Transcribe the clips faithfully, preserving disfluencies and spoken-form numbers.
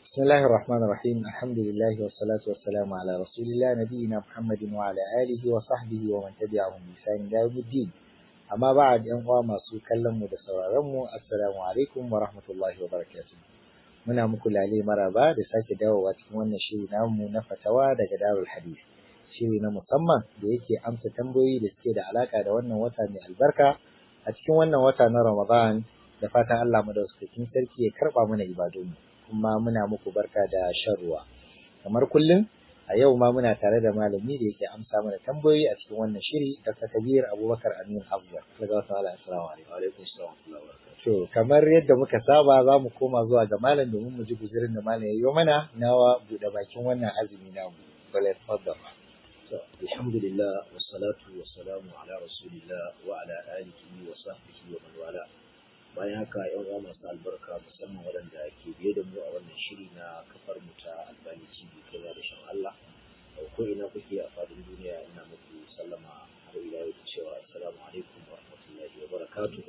بسم الله الرحمن الرحيم الحمد لله والصلاة والسلام على رسول الله نبينا محمد وعلى آله وصحبه ومن تبعهم بإحسان إلى يوم الدين أما بعد أنواع ما سو كلم ودسوارم السلام عليكم ورحمة الله وبركاته muna muku lale maraba da sake dawowa cikin wannan shiri namu na fatawa daga Darul Hadith, shiri na musamman da yake amsa tambayoyi da suke da alaka da wannan wata mai albarka a cikin wannan wata na Ramadan. Da fatan Allah madaukakin sarki ya karba mana ibadunmu, kuma muna muku barka da shan ruwa. Kamar kullum a yau ma muna tare da malami da yake amsa mana tambayoyi a cikin wannan shiri, Doctor Kabir Abubakar Amin Afzal. Daga wasu ala assalamu alaikum. Wa alaikum assalam wa rahmatullahi. To kamar yadda muka saba za mu koma zuwa ga malam domin mu ji guzurin da malam ya yi mana nawa buɗe bakin wannan azumi na mu. Bala tafadda. Alhamdulillah wassalatu wassalamu ala rasulillah wa ala alihi wa sahbihi wa man wala. Bayan haka yan uwa masu albarka musamman waɗanda ke biye da mu a wannan shiri na kafar mu ta Albani T V kai da shan Allah. Ko ina kuke a fadin duniya ina muku sallama har ila yau da cewa assalamu alaikum wa rahmatullahi wa barakatuh.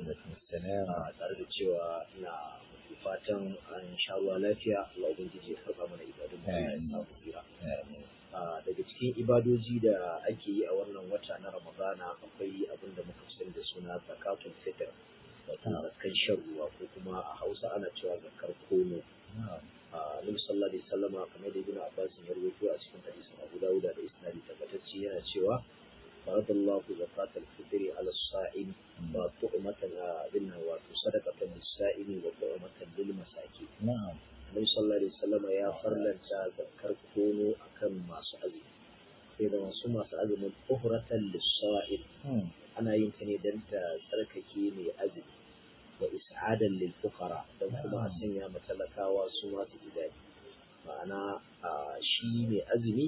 Tare da cewa ina muku fatan an sha ruwa lafiya, Allah ubangiji ya karɓa mana ibadun mu ya sa mu tsira. Daga cikin ibadoji da ake yi a wannan wata na Ramadana akwai abin da muka sani da suna zakatul fitr, wato zakkan shan ruwa, ko kuma a Hausa ana cewa zakar kono. Nabi sallallahu alaihi wasallam kamar da Ibn Abbas ya rawaito a cikin hadisin Abu Dawud da isnadi tabbatacce yana cewa faradallahu zakatul fitri ala as-sa'im wa tu'matan binna wa sadaqatan lis-sa'imi wa tu'matan lil masakin. Na'am. Nabi sallallahu alaihi wasallam ya farlanta zakar kono akan masu azumi, sai da wasu masu azumin tuhratan lis-sa'im ana yin ta ne don ta tsarkake mai azumi wa is'adan lil fuqara, don kuma a sanya matalakawa su ma su ji daɗi. Ma'ana shi mai azumi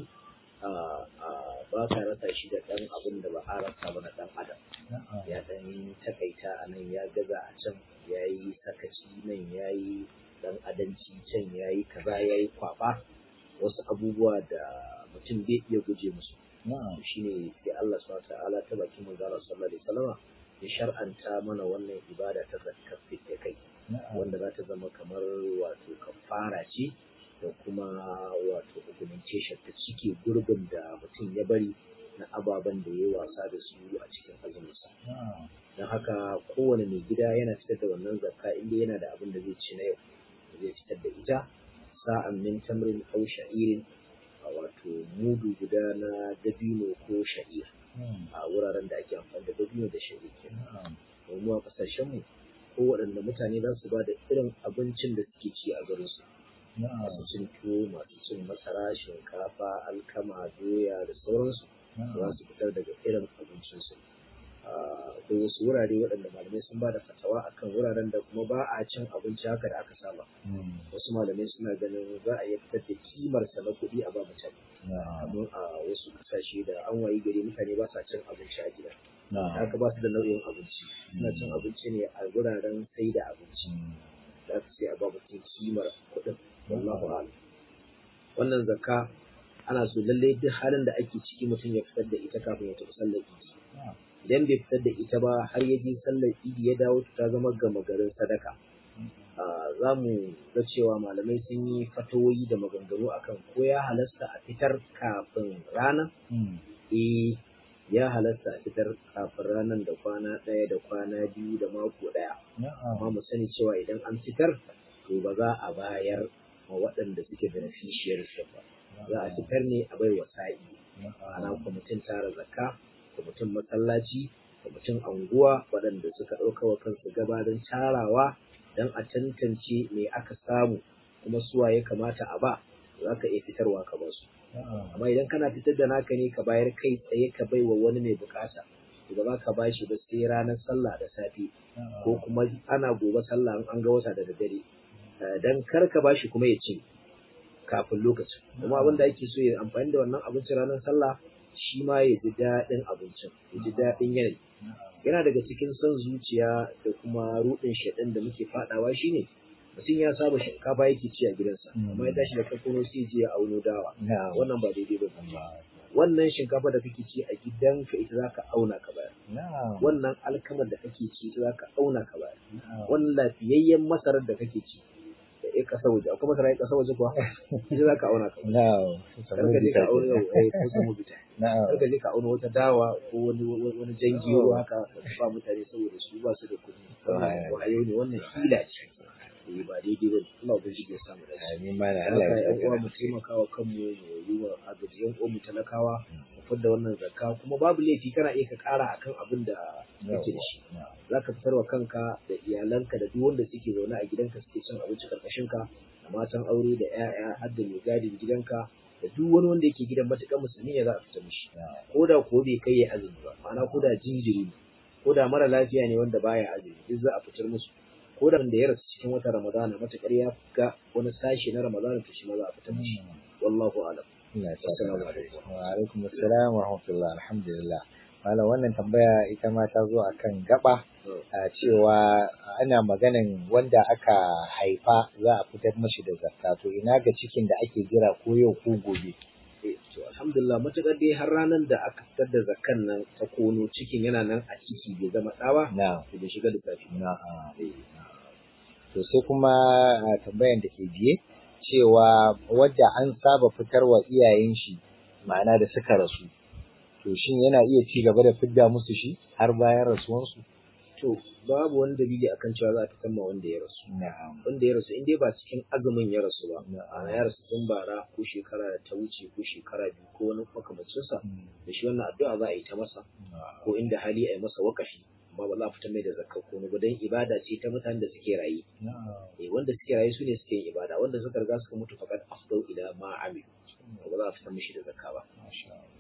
ba ka rasa shi da ɗan abin da ba a rasa ba na ɗan adam. Ya ɗan takaita a nan, ya gaza a can, ya yi sakaci nan, ya yi ɗan adanci can, ya yi kaza, ya yi kwaɓa, wasu abubuwa da mutum bai iya guje musu. Shi ne sai Allah subhanahu wa ta'ala ta bakin manzo Allah sallallahu alaihi wasallam ya shar'anta mana wannan ibada ta zakat da kai, wanda za ta zama kamar wato kafara ce da kuma wato augmentation ta cike gurbin da mutum ya bari na ababen da ya wasa da su a cikin azuminsa. Don haka kowane mai gida yana fitar da wannan zakka inda yana da abin da zai ci na yau, zai fitar da ita sa'an min tamrin aw sha'irin, wato mudu guda na dabino ko sha'ir a wuraren da ake amfani da dabino da sha'ir kenan. Domin a kasashen mu ko waɗanda mutane za su ba da irin abincin da suke ci a garin su, masu cin tuwo, masu cin masara, shinkafa, alkama, doya da sauransu, za su fitar daga irin abincin su. Akwai wasu wurare waɗanda malamai sun ba da fatawa akan wuraren da kuma ba a cin abinci haka da aka saba. Wasu malamai suna ganin za a iya fitar da kimarsa na kuɗi a ba mutane. Kamar a wasu ƙasashe da an wayi gari mutane ba sa cin abinci a gida, haka ba su da nau'in abinci, suna cin abinci ne a wuraren sai da abinci, za su sai a ba mutum kimar kuɗin. Wallahu a'lam. Wannan zakka ana so lallai duk halin da ake ciki mutum ya fitar da ita kafin ya tafi sallar idi. Idan bai fitar da ita ba har ya je sallar idi ya dawo ta zama gama garin sadaka. Za mu ga cewa malamai sun yi fatawoyi da maganganu akan ko ya halasta a fitar kafin rana. Eh, ya halasta a fitar kafin ranar da kwana ɗaya da kwana biyu da mako ɗaya. Amma mu sani cewa idan an fitar to ba za a bayar ma waɗanda suke beneficiaries ba. Za a fitar ne a bai wa sa'i. Ana kwamitin tara zakka, kwamitin masallaci, kwamitin anguwa waɗanda suka ɗauka wa kansu gabanin tarawa don a tantance me aka samu kuma suwa ya kamata a ba, za ka iya fitarwa ka ba su. Amma idan kana fitar da naka ne ka bayar kai tsaye ka bai wa wani mai bukata, to ba ka ba shi ba sai ranar sallah da safe, ko kuma ana gobe sallah an ga wata da daddare, dan kar ka ba shi kuma ya ce kafin lokacin. Kuma abin da ake so ya amfani da wannan abincin ranar sallah shi ma ya ji daɗin abincin, ya ji daɗin yanayi. Yana daga cikin son zuciya da kuma ruɗin shaɗan da muke faɗawa shine mutum ya saba shinkafa yake ci a gidansa, amma ya tashi da kakono sai je ya auno dawa. Wannan ba daidai ba. Wannan shinkafa da kake ci a gidanka ita zaka auna ka bayar. Wannan alkamar da kake ci ita zaka auna ka bayar. Wannan lafiyayyen masarar da kake ci ya kasa waje akwai masara ya kasa waje kuwa ita za ka auna ka na'am karka je ka auna yau eh ko samu bita na'am karka je ka auna wata dawa ko wani wani jangiyo haka ba mutane saboda su ba su da kuɗi wayo ne wannan hila ce eh ba daidai ba Allah ba shi ya samu da shi amin mana Allah Allah ya ya uwa mu taimakawa kanmu mu yi wa agajiyan uwa mu talakawa mu fidda wannan zakka kuma babu laifi kana iya ka ƙara akan abin da kake da shi za ka fitarwa kanka da iyalanka da duk wanda suke zaune a gidanka suke cin abinci karkashin ka da matan aure da 'ya'ya har da mai gadin gidanka da duk wani wanda yake gidan matuƙar musulmi ya za a fita mishi ko da ko bai kai ya azumi ba ma'ana ko da jinjiri ne ko da mara lafiya ne wanda baya azumi duk za a fitar musu ko da wanda ya rasu cikin wata ramadana matuƙar ya ga wani sashi na ramadana to shi ma za a fitar mishi wallahu a'lam. Assalamu alaikum. Wa alaikum assalam wa rahmatullah. Alhamdulillah. Malam wannan tambaya ita ma ta zo akan gaba a cewa ana maganan wanda aka haifa za a fitar mashi da zakka to ina ga cikin da ake jira ko yau ko gobe. To alhamdulillah matuƙar dai har ranar da aka fitar da zakkan nan ta kono cikin yana nan a ciki bai zama ɗawa Na'am. to bai shiga da zafi. Na'am. To sai kuma tambayan da ke biye cewa wadda an saba fitarwa iyayen shi ma'ana da suka rasu to shin yana iya ci gaba da fidda musu shi har bayan rasuwansu? To babu wani dalili akan cewa za a fitar ma wanda ya rasu. Na'am. Wanda ya rasu in dai ba cikin azumin ya rasu ba. Na'am. Ana ya rasu tun bara ko shekara da ta wuce ko shekara biyu ko wani makamancinsa da shi wannan addu'a za a yi ta masa ko inda hali a yi masa wakafi amma ba za a fitar mai da zakka ko na gudan ibada ce ta mutanen da suke raye. Na'am. Eh wanda suke raye su ne suke yin ibada wanda suka riga suka mutu faqad afdau ila ma amilu ba za a fitar mishi da zakka ba. Masha Allah.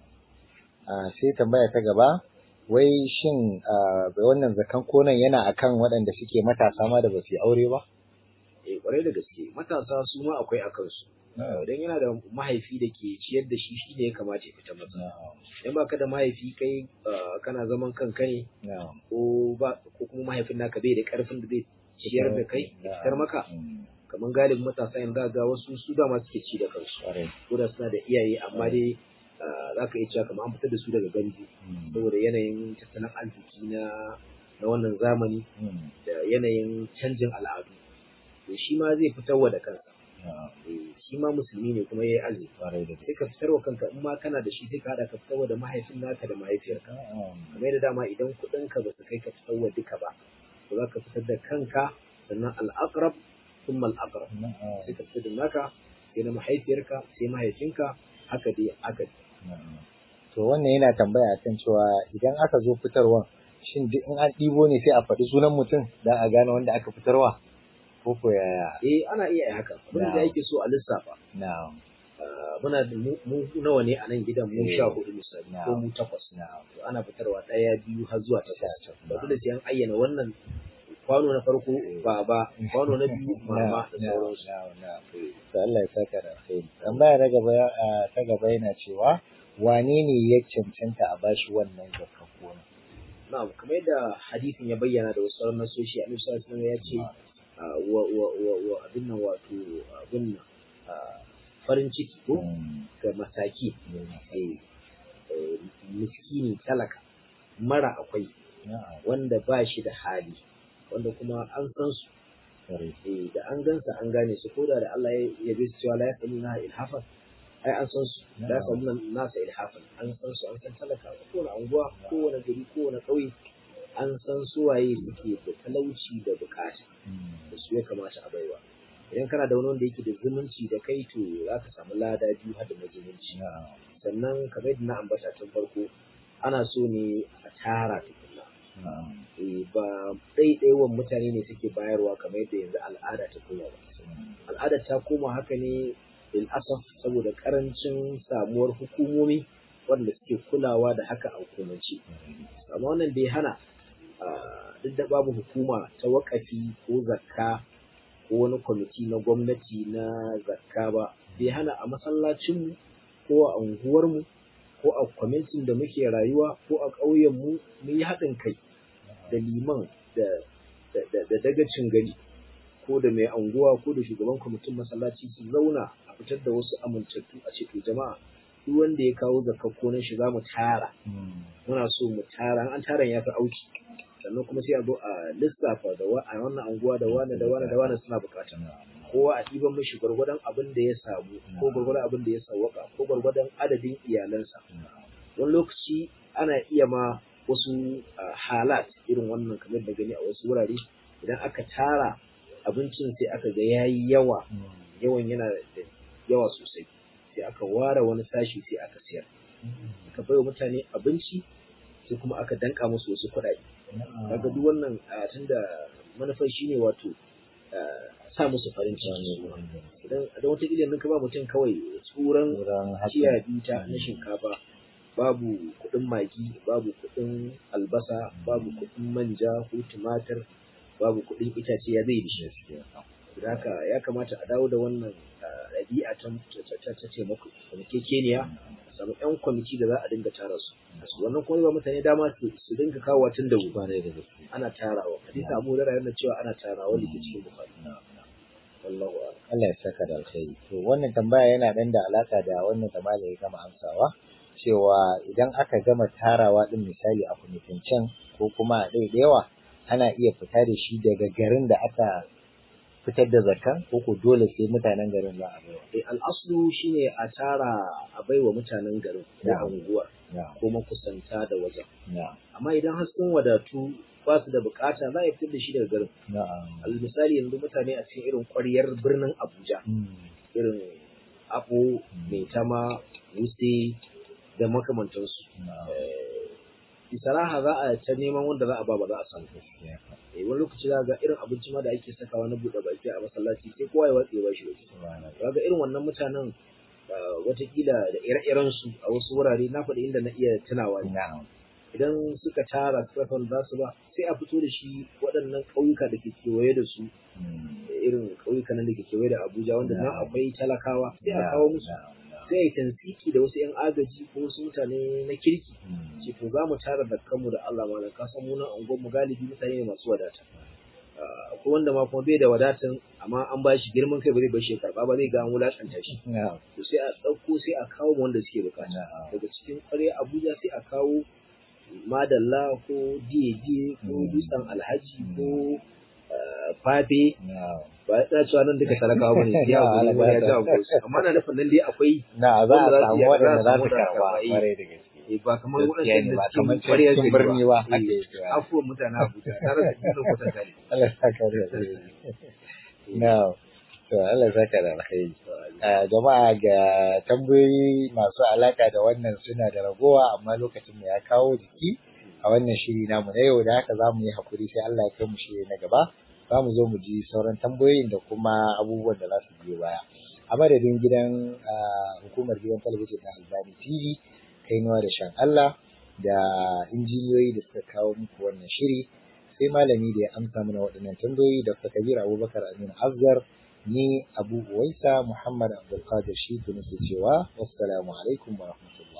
Ah, sai tambaya ta gaba wai shin ah, wannan zakan konan yana akan waɗanda suke matasa ma da ba su yi aure ba? Eh kwarai da gaske matasa su ma akwai a kansu. Idan yana da mahaifi da ke ciyar da shi shi ne ya kamata ya fita masa. Idan baka da mahaifi kai ah, kana zaman kanka ne Na'am. ko ba ko kuma mahaifin naka bai da karfin da zai ciyar da kai ya fitar maka Mm. kamar galibin matasa yanzu ga wasu su dama suke ci da kansu Ƙwarai. ko da suna da iyaye amma dai ah, za ka iya cewa kamar an fitar da su daga gandu Mm. saboda yanayin tattalin arziki na na wannan zamani Mm. da yanayin canjin al'adu to shi ma zai fitarwa da kansa. Na'am. Eh, shi ma musulmi ne kuma yayi azumi Ƙwarai da sai ka fitarwa kanka in ma kana da shi sai ka hada ka fitarwa da mahaifin naka da mahaifiyarka Na'am. kamar da dama idan kuɗin ka ba su kai ka fitarwa duka ba to za ka fitar da kanka sannan al'aqrab thumma al'aqrab Na'am. sai ka fitar da naka sai na mahaifiyarka sai mahaifinka haka dai haka Na'am. To wannan yana tambaya akan cewa idan aka zo fitarwa shin duk in an ɗibo ne sai a faɗi sunan mutum don a gane wanda aka fitarwa ko ko yaya? eh ana iya yin haka abin da Na'am. yake so a lissafa Na'am. ah, muna da mu mu nawa ne a nan gidan mu Eh. sha hudu misali ko Na'am. mu takwas Na'am. to ana fitarwa ɗaya biyu har zuwa takwas Sha takwas. ba dole sai an ayyana wannan kwano na farko baba kwano na biyu mama da Na'am. sauransu. Na'am. Na'am. To Allah ya saka da alheri. Tambaya na gaba ah, ta gaba yana cewa wane ne ya cancanta a bashi wannan zakka gona? Na'am kamar yadda hadisin ya bayyana da wasu sauran nasoshi Annabi sallallahu alaihi wasallam ya ce ah, wa wa wa wa abin nan wato abin nan ah, farin ciki ko Mm. ga masaki Mm. eh eh, miskini talaka mara akwai Na'am. wanda ba shi da hali wanda kuma an san su Ƙwarai. eh da an gansa an gane su koda da Allah ya yabe su cewa la yasaluna ilhafan ai an san su la yasaluna nasa ilhafan an san su an san talaka ko wani anguwa ko wani gari ko wani ƙauye an san su waye suke da talauci da bukata Mm. da su ya kamata a baiwa idan kana da wani wanda yake da zumunci da kai to za ka samu lada biyu har da na zumunci Na'am. sannan kamar yadda na ambata tun farko ana so ne a tara tukunna Na'am. eh ba ɗaiɗaiwan mutane ne suke bayarwa kamar yadda yanzu al'ada ta koma ba al'ada ta koma haka ne bil asaf saboda karancin samuwar hukumomi wanda suke kulawa da haka a hukumance amma wannan bai hana ah, duk da babu hukuma ta wakafi ko zakka ko wani kwamiti na gwamnati na zakka ba bai hana a masallacinmu ko a unguwarmu ko a kwamitin da muke rayuwa ko a ƙauyenmu mu yi haɗin kai da liman da da da- da dagacin gari ko da mai anguwa ko da shugaban kwamitin masallaci su zauna a fitar da wasu amintattu a ce to jama'a duk wanda ya kawo zakakko na shi za mu tara Mm. muna so mu tara an taran ya fi auki sannan kuma sai a zo a lissafa da wa a wannan anguwa da wani da wani da wani suna bukata kowa a ɗiban mishi gwargwadon abin da ya samu ko gwargwadon abin da ya sawwaka ko gwargwadon adadin iyalansa. Wani lokaci ana iya ma wasu halat irin wannan kamar da gani a wasu wurare idan aka tara abincin sai aka ga yayi yawa yawan yana da yawa sosai sai aka ware wani sashi sai aka siyar aka bai wa mutane abinci sai kuma aka danka musu wasu kuɗaɗe. Kaga duk wannan tunda manufar shine wato sa musu farin ciki idan da wata kila nan ka ba mutum kawai tsuran ciya bita na shinkafa babu kuɗin magi babu kuɗin albasa babu kuɗin manja ko tumatir babu kuɗin itace ya zai dishi da haka ya kamata a dawo da wannan ɗabi'a ta ta taimako kekeniya a samu ƴan kwamiti da za a dinga tara su wannan kuma ba mutane dama su dinga kawo tun da wuri da gaske ana tarawa hadisi Abu Hurairah yana cewa ana tarawa da cikin Bukhari. Wallahu a'lam. Allah ya saka da alkhairi. To wannan tambaya yana dan da alaka da wannan tambaya da ya gama amsawa cewa idan aka gama tarawa din misali a kwamitancen ko kuma a ɗaya da yawa ana iya fita da shi daga garin da aka fitar da zakka ko ko dole sai mutanen garin za a baiwa. Eh al'aslu shine a tara a baiwa mutanen garin da unguwar ko makusanta da wajen. Amma idan har sun wadatu ba su da bukata za a fitar da shi daga garin. Al misali yanzu mutane a cikin irin ƙwaryar birnin Abuja irin Apo, Maitama, Wuse da makamantansu. Bisaraha za a ta neman wanda za a ba ba za a samu. Eh wani lokaci za ga irin abinci ma da ake sakawa na buɗe baki a masallaci sai kowa ya watse ba shi waje. Ga irin wannan mutanen watakila da ire-iren su a wasu wurare na faɗi inda na iya tunawa ne. Idan suka tara suka san za su ba sai a fito da shi waɗannan ƙauyuka da ke kewaye da su irin ƙauyuka nan da ke kewaye da Abuja wanda nan akwai talakawa sai a kawo musu. Sai ya tansiki da wasu 'yan agaji ko wasu mutane na kirki ce to za mu tara da kanmu da Allah ma ka san mu nan unguwar mu galibi mutane ne masu wadata akwai wanda ma kuma bai da wadatan amma an ba shi girman kai ba zai bar shi karba ba zai ga an wulakanta shi to sai a ɗauko sai a kawo wanda suke bukata daga cikin ƙwarya Abuja sai a kawo madalla ko diye-diye ko dutsen alhaji ko fafe ba ya cewa nan duka talakawa bane ya wani ba ya jawo ko amma na nufin nan dai akwai na za a samu waɗanda za su karba kware da gaske eh ba kamar waɗanda da kamar cikin ƙwarya cikin birni ba afuwan mutane Abuja tare da cikin kwatanta ne Allah ya saka da alheri na to Allah ya saka da alheri jama'a ga tambayoyi masu alaka da wannan suna da ragowa amma lokacin mu ya kawo jiki a wannan shiri namu na yau da haka za mu yi hakuri sai Allah ya kai mu shiri na gaba za mu zo mu ji sauran tambayoyin da kuma abubuwan da za su biyo baya a madadin gidan hukumar gidan talabijin na Albani T V kainuwa da shan Allah da injiniyoyi da suka kawo muku wannan shiri sai malami da ya amsa mana waɗannan tambayoyi Dr. Kabir Abubakar Aminu Afzar ni Abu Uwaisa Muhammad Abdul Qadir shi ke cewa wassalamu alaikum wa rahmatullahi